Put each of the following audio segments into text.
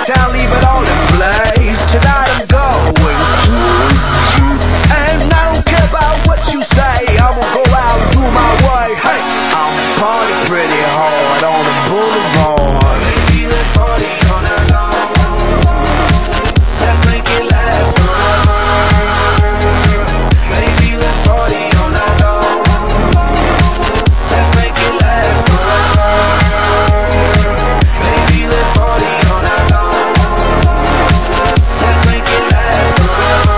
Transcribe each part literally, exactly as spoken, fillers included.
town, leave it all in place. Tonight I'm going. And I don't care about what you say, I'm gonna go out and do my way. Hey, I'm party pretty hard on the boulevard. Baby, let's party all night long. Let's make it last forever. Baby, let's party all night long. Let's make it last forever. Baby, let's party all night long. Let's make it last forever.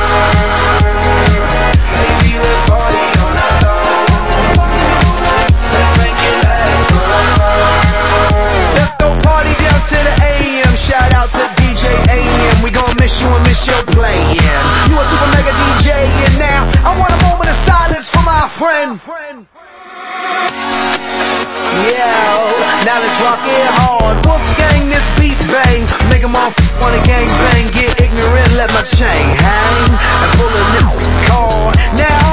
Baby, let's party all night long. Let's make it last forever. Let's go party down to the A M. Shout out to D J A M. We gon' miss you and miss your playing. You a super mega D J and now I want a moment of silence for my friend. Yeah, now let's rock it hard. Wolfgang, this beat bang. Make 'em all wanna gang bang. Get ignorant, let my chain hang. And pull a nigga's card. Now